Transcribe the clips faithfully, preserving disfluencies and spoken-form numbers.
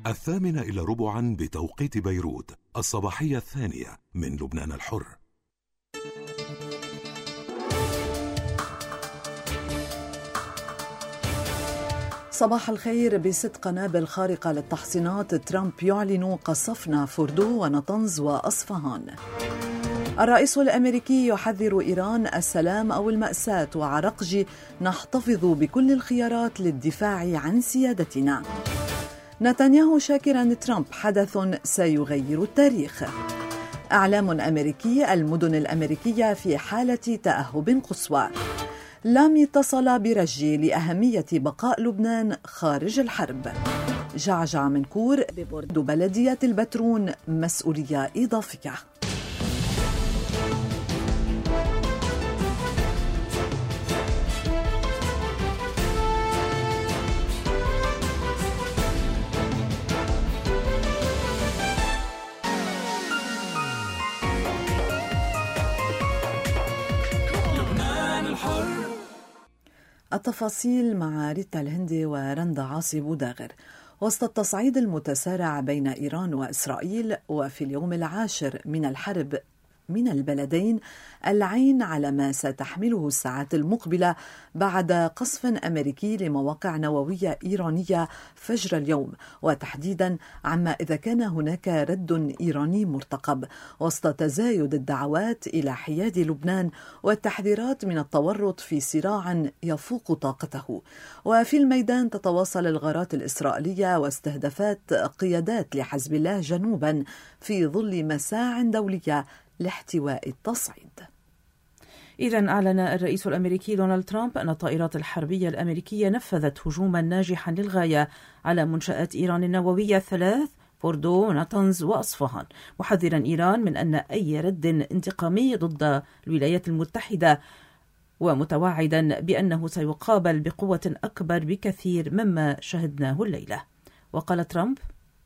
الثامنة إلى ربعا بتوقيت بيروت، الصباحية الثانية من لبنان الحر. صباح الخير. بست قنابل خارقة للتحصينات، ترامب يعلن قصفنا فوردو ونطنز وأصفهان. الرئيس الأمريكي يحذر إيران السلام أو المأساة، وعرقجي نحتفظ بكل الخيارات للدفاع عن سيادتنا. نتنياهو شاكرا ترامب، حدث سيغير التاريخ. إعلام أمريكي، المدن الأمريكية في حالة تأهب قصوى. لامي اتصل برجي لأهمية بقاء لبنان خارج الحرب. جعجع منكور ببورد بلدية البترون مسؤولية إضافية. التفاصيل مع ريتا الهندي ورندا عاصي بوداغر. وسط التصعيد المتسارع بين إيران وإسرائيل، وفي اليوم العاشر من الحرب من البلدين، العين على ما ستحمله الساعات المقبلة بعد قصف أمريكي لمواقع نووية إيرانية فجر اليوم، وتحديدا عما إذا كان هناك رد إيراني مرتقب، وسط تزايد الدعوات إلى حياد لبنان والتحذيرات من التورط في صراع يفوق طاقته. وفي الميدان تتواصل الغارات الإسرائيلية واستهدافات قيادات لحزب الله جنوبا في ظل مساع دولية لاحتواء التصعيد. إذن أعلن الرئيس الأمريكي دونالد ترامب أن الطائرات الحربية الأمريكية نفذت هجوما ناجحا للغاية على منشآت إيران النووية الثلاث، فوردو ونطنز وأصفهان، محذرا إيران من أن أي رد انتقامي ضد الولايات المتحدة، ومتوعدا بأنه سيقابل بقوة أكبر بكثير مما شهدناه الليلة. وقال ترامب: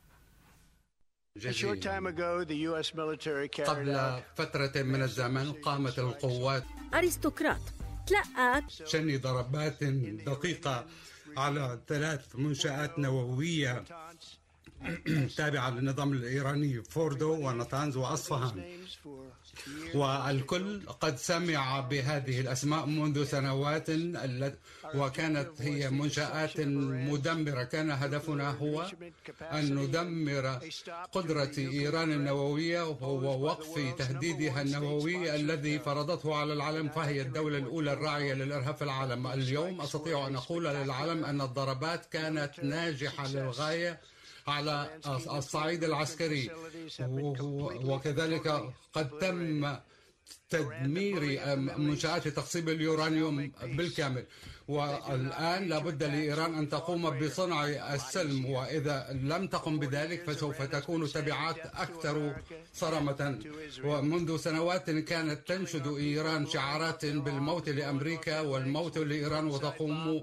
قبل فترة من الزمن قامت القوات أرستقراط تلقت شن ضربات دقيقة على ثلاث منشآت نووية تابعة للنظام الإيراني، فوردو ونطنز وأصفهان، والكل قد سمع بهذه الأسماء منذ سنوات، وكانت هي منشآت مدمرة. كان هدفنا هو أن ندمر قدرة إيران النووية ووقف تهديدها النووي الذي فرضته على العالم، فهي الدولة الأولى الراعية للإرهاب في العالم. اليوم أستطيع أن أقول للعالم أن الضربات كانت ناجحة للغاية على الصعيد العسكري، وكذلك قد تم تدمير منشآت تخصيب اليورانيوم بالكامل. والآن لابد لإيران أن تقوم بصنع السلم، وإذا لم تقم بذلك فسوف تكون تبعات أكثر صرامة. ومنذ سنوات كانت تنشد إيران شعارات بالموت لأمريكا والموت لإيران، وتقوم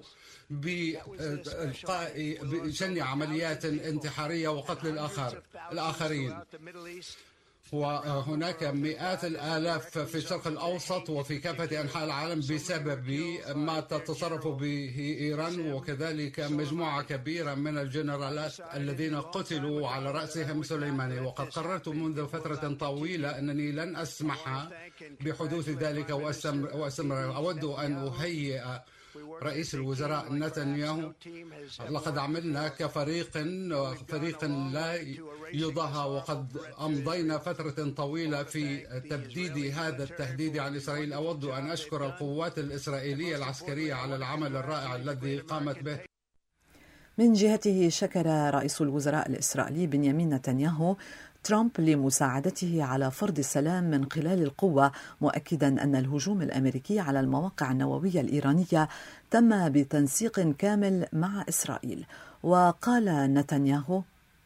بإلقاء بشن عمليات انتحارية وقتل الآخر الآخرين. وهناك مئات الآلاف في الشرق الأوسط وفي كافة أنحاء العالم بسبب ما تتصرف به إيران، وكذلك مجموعة كبيرة من الجنرالات الذين قتلوا على رأسهم سليماني. وقد قررت منذ فترة طويلة أنني لن أسمح بحدوث ذلك وأستمر. أود أن أهيئ رئيس الوزراء نتنياهو. لقد عملنا كفريق فريق لا يضاهى، وقد أمضينا فترة طويلة في تبديد هذا التهديد عن إسرائيل. أود أن أشكر القوات الإسرائيلية العسكرية على العمل الرائع الذي قامت به. من جهته شكر رئيس الوزراء الإسرائيلي بنيامين نتنياهو ترامب لمساعدته على فرض السلام من خلال القوة، مؤكدا أن الهجوم الأمريكي على المواقع النووية الإيرانية تم بتنسيق كامل مع إسرائيل. وقال نتنياهو: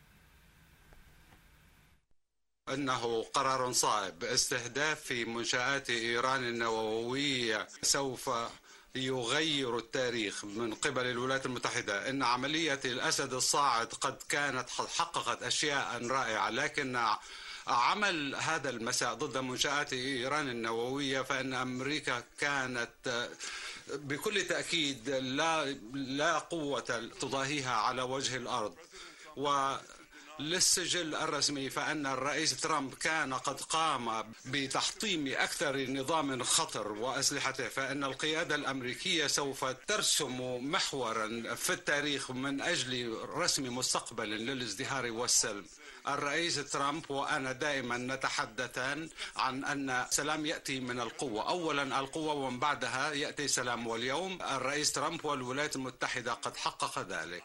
إنه قرار صائب. استهداف منشآت إيران النووية سوف يغير التاريخ من قبل الولايات المتحدة. إن عملية الأسد الصاعد قد كانت حققت أشياء رائعة، لكن عمل هذا المساء ضد منشآت إيران النووية فإن أمريكا كانت بكل تأكيد لا لا قوة تضاهيها على وجه الأرض. و للسجل الرسمي فأن الرئيس ترامب كان قد قام بتحطيم أكثر نظام خطر وأسلحته، فإن القيادة الأمريكية سوف ترسم محورا في التاريخ من أجل رسم مستقبل للازدهار والسلم. الرئيس ترامب وأنا دائما نتحدثان عن أن السلام يأتي من القوة، أولا القوة ومن بعدها يأتي السلام، واليوم الرئيس ترامب والولايات المتحدة قد حقق ذلك.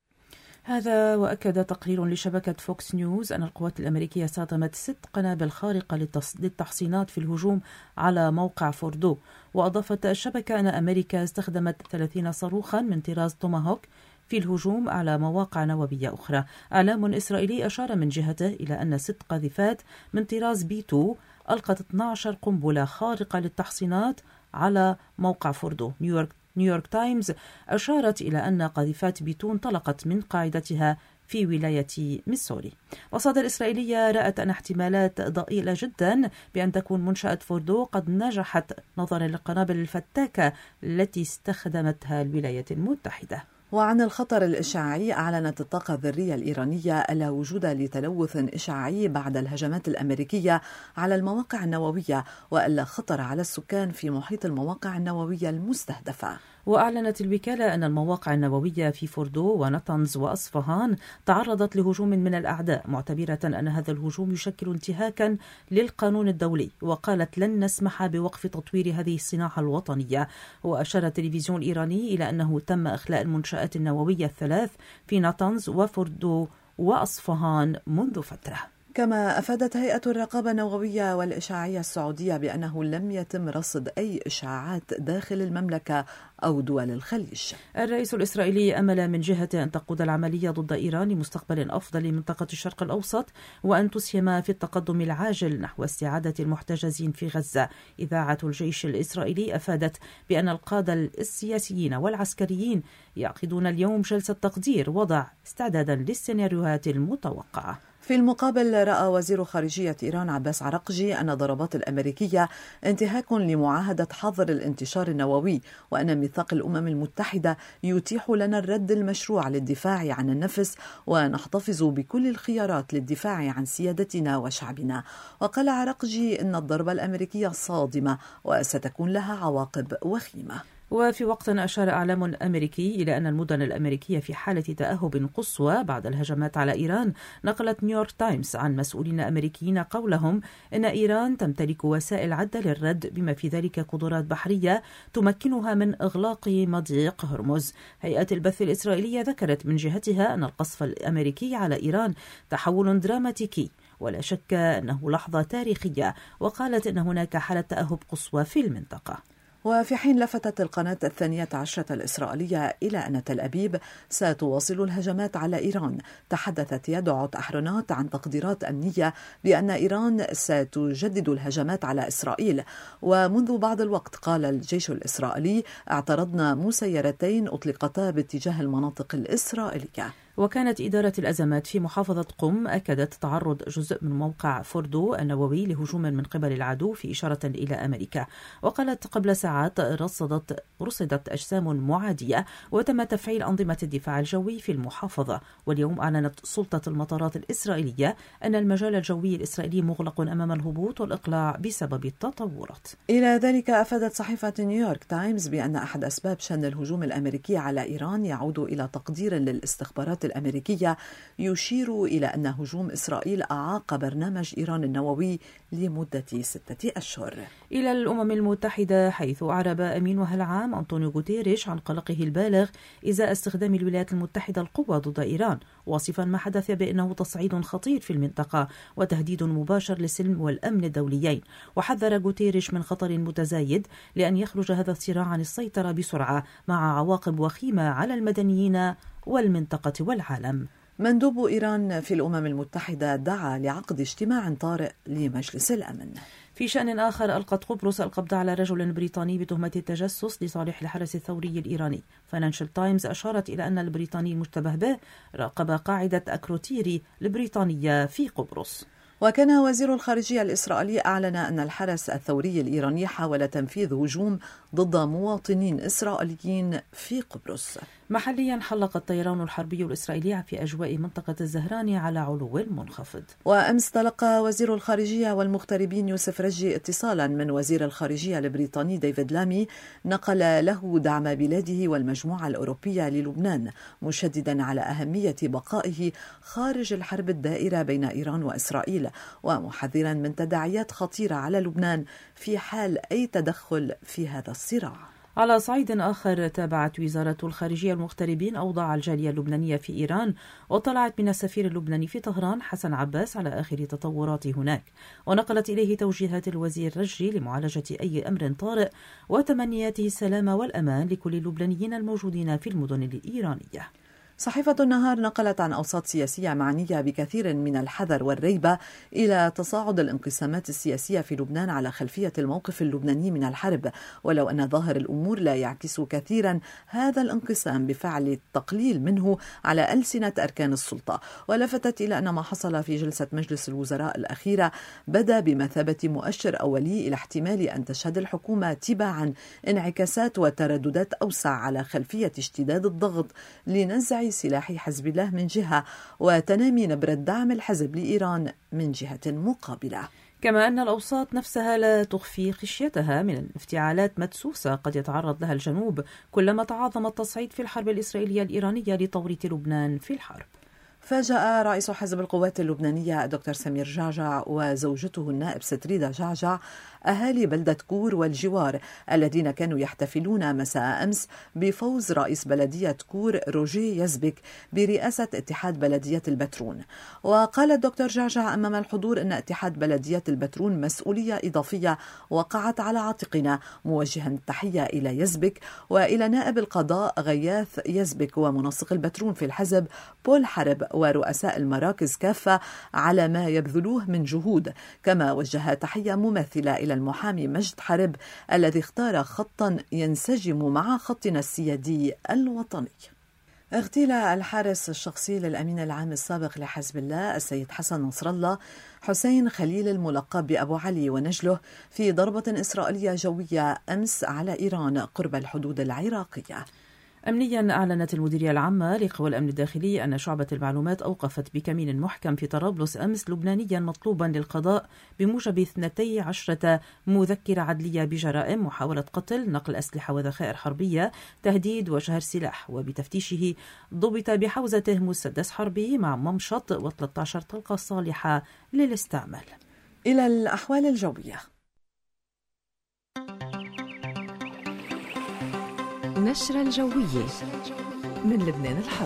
هذا وأكد تقرير لشبكة فوكس نيوز أن القوات الأمريكية استخدمت ست قنابل خارقة للتحصينات في الهجوم على موقع فوردو. وأضافت الشبكة أن أمريكا استخدمت ثلاثين صاروخا من طراز توماهوك في الهجوم على مواقع نووية أخرى. إعلام إسرائيلي أشار من جهته إلى أن ست قاذفات من طراز بي اثنين ألقت اثنتي عشرة قنبلة خارقة للتحصينات على موقع فوردو. نيويورك نيويورك تايمز أشارت إلى أن قاذفات بي اثنين انطلقت من قاعدتها في ولاية ميسوري. مصادر إسرائيلية رأت أن احتمالات ضئيلة جدا بأن تكون منشأة فوردو قد نجحت نظرا للقنابل الفتاكة التي استخدمتها الولايات المتحدة. وعن الخطر الإشعاعي، أعلنت الطاقة الذرية الإيرانية ألا وجود لتلوث إشعاعي بعد الهجمات الأمريكية على المواقع النووية، وألا خطر على السكان في محيط المواقع النووية المستهدفة. وأعلنت الوكالة أن المواقع النووية في فوردو ونطنز وأصفهان تعرضت لهجوم من الأعداء، معتبرة أن هذا الهجوم يشكل انتهاكا للقانون الدولي، وقالت لن نسمح بوقف تطوير هذه الصناعة الوطنية. وأشار التلفزيون الإيراني إلى أنه تم إخلاء المنشآت النووية الثلاث في نطنز وفوردو وأصفهان منذ فترة. كما أفادت هيئة الرقابة النووية والإشعاعية السعودية بأنه لم يتم رصد أي إشعاعات داخل المملكة أو دول الخليج. الرئيس الإسرائيلي أمل من جهته أن تقود العملية ضد إيران لمستقبل أفضل لمنطقة الشرق الأوسط، وأن تسهم في التقدم العاجل نحو استعادة المحتجزين في غزة. إذاعة الجيش الإسرائيلي أفادت بأن القادة السياسيين والعسكريين يعقدون اليوم جلسة تقدير وضع استعدادا للسيناريوهات المتوقعة. في المقابل، رأى وزير خارجية إيران عباس عراقجي أن الضربات الأمريكية انتهاك لمعاهدة حظر الانتشار النووي، وأن ميثاق الأمم المتحدة يتيح لنا الرد المشروع للدفاع عن النفس، ونحتفظ بكل الخيارات للدفاع عن سيادتنا وشعبنا. وقال عراقجي أن الضربة الأمريكية صادمة وستكون لها عواقب وخيمة. وفي وقت أشار إعلام أمريكي إلى أن المدن الأمريكية في حالة تأهب قصوى بعد الهجمات على إيران. نقلت نيويورك تايمز عن مسؤولين أمريكيين قولهم إن إيران تمتلك وسائل عدة للرد، بما في ذلك قدرات بحرية تمكنها من إغلاق مضيق هرمز. هيئة البث الإسرائيلية ذكرت من جهتها أن القصف الأمريكي على إيران تحول دراماتيكي ولا شك أنه لحظة تاريخية، وقالت أن هناك حالة تأهب قصوى في المنطقة. وفي حين لفتت القناة الثانية عشرة الإسرائيلية إلى أن تل أبيب ستواصل الهجمات على إيران، تحدثت يدعوت أحرنوت عن تقديرات أمنية بأن إيران ستجدد الهجمات على إسرائيل. ومنذ بعض الوقت قال الجيش الإسرائيلي اعترضنا مسيرتين أطلقتا باتجاه المناطق الإسرائيلية. وكانت إدارة الأزمات في محافظة قم أكدت تعرض جزء من موقع فوردو النووي لهجوم من قبل العدو في إشارة إلى أمريكا. وقالت قبل ساعات رصدت رصدت أجسام معادية وتم تفعيل أنظمة الدفاع الجوي في المحافظة. واليوم أعلنت سلطة المطارات الإسرائيلية أن المجال الجوي الإسرائيلي مغلق أمام الهبوط والإقلاع بسبب التطورات. إلى ذلك أفادت صحيفة نيويورك تايمز بأن أحد أسباب شن الهجوم الأمريكي على إيران يعود إلى تقدير للاستخبارات الأمريكية يشير إلى أن هجوم إسرائيل أعاق برنامج إيران النووي لمدة ستة أشهر. إلى الأمم المتحدة، حيث أعرب أمينها العام أنطونيو غوتيريش عن قلقه البالغ إزاء استخدام الولايات المتحدة القوة ضد إيران، واصفا ما حدث بأنه تصعيد خطير في المنطقة وتهديد مباشر للسلم والأمن الدوليين. وحذر غوتيريش من خطر متزايد لأن يخرج هذا الصراع عن السيطرة بسرعة مع عواقب وخيمة على المدنيين والمنطقة والعالم. مندوب إيران في الأمم المتحدة دعا لعقد اجتماع طارئ لمجلس الأمن. في شأن آخر، ألقت قبرص القبض على رجل بريطاني بتهمة التجسس لصالح الحرس الثوري الإيراني. فاينانشال تايمز أشارت إلى أن البريطاني المشتبه به راقب قاعدة أكروتيري البريطانية في قبرص. وكان وزير الخارجية الإسرائيلي أعلن أن الحرس الثوري الإيراني حاول تنفيذ هجوم ضد مواطنين إسرائيليين في قبرص. محليا حلق الطيران الحربي الإسرائيلي في أجواء منطقة الزهراني على علو منخفض. وأمس تلقى وزير الخارجية والمغتربين يوسف رجي اتصالا من وزير الخارجية البريطاني ديفيد لامي نقل له دعم بلاده والمجموعة الأوروبية للبنان، مشددا على أهمية بقائه خارج الحرب الدائرة بين إيران وإسرائيل، ومحذرا من تداعيات خطيرة على لبنان في حال أي تدخل في هذا الصراع. على صعيد آخر، تابعت وزارة الخارجية المغتربين أوضاع الجالية اللبنانية في إيران، وطلعت من السفير اللبناني في طهران حسن عباس على آخر تطورات هناك، ونقلت إليه توجيهات الوزير رجي لمعالجة أي أمر طارئ وتمنيات السلام والأمان لكل اللبنانيين الموجودين في المدن الإيرانية. صحيفة النهار نقلت عن أوساط سياسية معنية بكثير من الحذر والريبة إلى تصاعد الانقسامات السياسية في لبنان على خلفية الموقف اللبناني من الحرب، ولو أن ظاهر الأمور لا يعكس كثيرا هذا الانقسام بفعل التقليل منه على ألسنة أركان السلطة. ولفتت إلى أن ما حصل في جلسة مجلس الوزراء الأخيرة بدا بمثابة مؤشر أولي إلى احتمال أن تشهد الحكومة تباعا انعكاسات وترددات أوسع على خلفية اشتداد الضغط لنزع سلاح حزب الله من جهة وتنامي نبرة دعم الحزب لإيران من جهة مقابلة. كما أن الأوساط نفسها لا تخفي خشيتها من افتعالات مدسوسة قد يتعرض لها الجنوب كلما تعاظم التصعيد في الحرب الإسرائيلية الإيرانية لتوريط لبنان في الحرب. فاجأ رئيس حزب القوات اللبنانية الدكتور سمير جعجع وزوجته النائب ستريدة جعجع أهالي بلدة كور والجوار الذين كانوا يحتفلون مساء أمس بفوز رئيس بلدية كور روجي يزبك برئاسة اتحاد بلدية البترون. وقال الدكتور جعجع أمام الحضور أن اتحاد بلدية البترون مسؤولية إضافية وقعت على عاتقنا، موجها التحية إلى يزبك وإلى نائب القضاء غياث يزبك ومنسق البترون في الحزب بول حرب ورؤساء المراكز كافة على ما يبذلوه من جهود. كما وجه تحية مماثلة إلى المحامي مجد حرب الذي اختار خطا ينسجم مع خطنا السيادي الوطني. اغتيل الحارس الشخصي للأمين العام السابق لحزب الله السيد حسن نصر الله حسين خليل الملقب بأبو علي ونجله في ضربة إسرائيلية جوية أمس على إيران قرب الحدود العراقية. أمنيا، أعلنت المديرية العامة لقوى الأمن الداخلي أن شعبة المعلومات أوقفت بكمين محكم في طرابلس أمس لبنانيا مطلوبا للقضاء بموجب اثنتي عشرة مذكرة عدلية بجرائم محاولة قتل، نقل أسلحة وذخائر حربية، تهديد وشهر سلاح. وبتفتيشه ضبط بحوزته مسدس حربي مع ممشط وثلاثة عشر طلقة صالحة للاستعمال. إلى الأحوال الجوية. نشرة الجوية من لبنان الحر.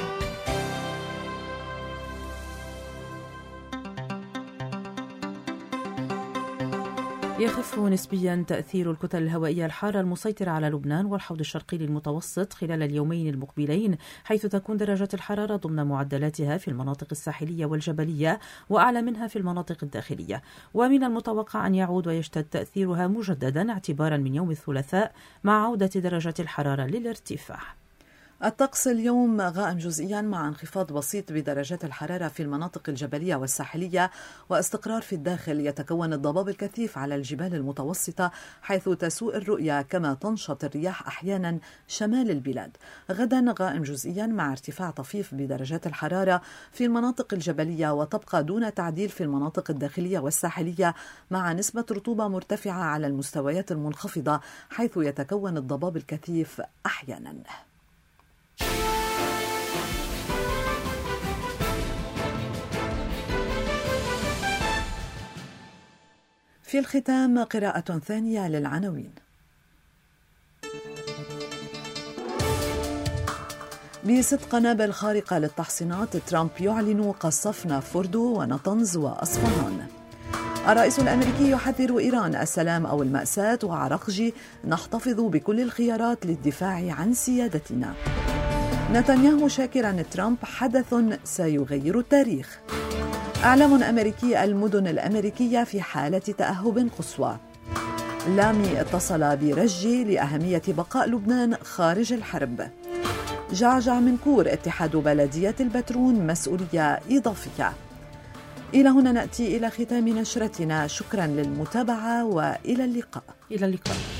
يخف نسبيا تأثير الكتل الهوائية الحارة المسيطرة على لبنان والحوض الشرقي للمتوسط خلال اليومين المقبلين، حيث تكون درجات الحرارة ضمن معدلاتها في المناطق الساحلية والجبلية وأعلى منها في المناطق الداخلية. ومن المتوقع أن يعود ويشتد تأثيرها مجددا اعتبارا من يوم الثلاثاء مع عودة درجات الحرارة للارتفاع. الطقس اليوم غائم جزئيا مع انخفاض بسيط بدرجات الحرارة في المناطق الجبلية والساحلية واستقرار في الداخل. يتكون الضباب الكثيف على الجبال المتوسطة حيث تسوء الرؤية، كما تنشط الرياح أحيانا شمال البلاد. غدا غائم جزئيا مع ارتفاع طفيف بدرجات الحرارة في المناطق الجبلية، وتبقى دون تعديل في المناطق الداخلية والساحلية مع نسبة رطوبة مرتفعة على المستويات المنخفضة حيث يتكون الضباب الكثيف أحيانا. في الختام قراءة ثانية للعناوين. بست قنابل خارقة للتحصينات، ترامب يعلن قصفنا فوردو ونطنز وأصفهان. الرئيس الأمريكي يحذر إيران السلام أو المأساة، وعرقجي نحتفظ بكل الخيارات للدفاع عن سيادتنا. نتنياهو شاكرا ترامب، حدث سيغير التاريخ. إعلام أمريكي، المدن الأمريكية في حالة تأهب قصوى. لامي اتصل برجي لأهمية بقاء لبنان خارج الحرب. جعجع من كور، اتحاد بلدية البترون مسؤولية إضافية. إلى هنا نأتي إلى ختام نشرتنا. شكرا للمتابعة وإلى اللقاء. إلى اللقاء.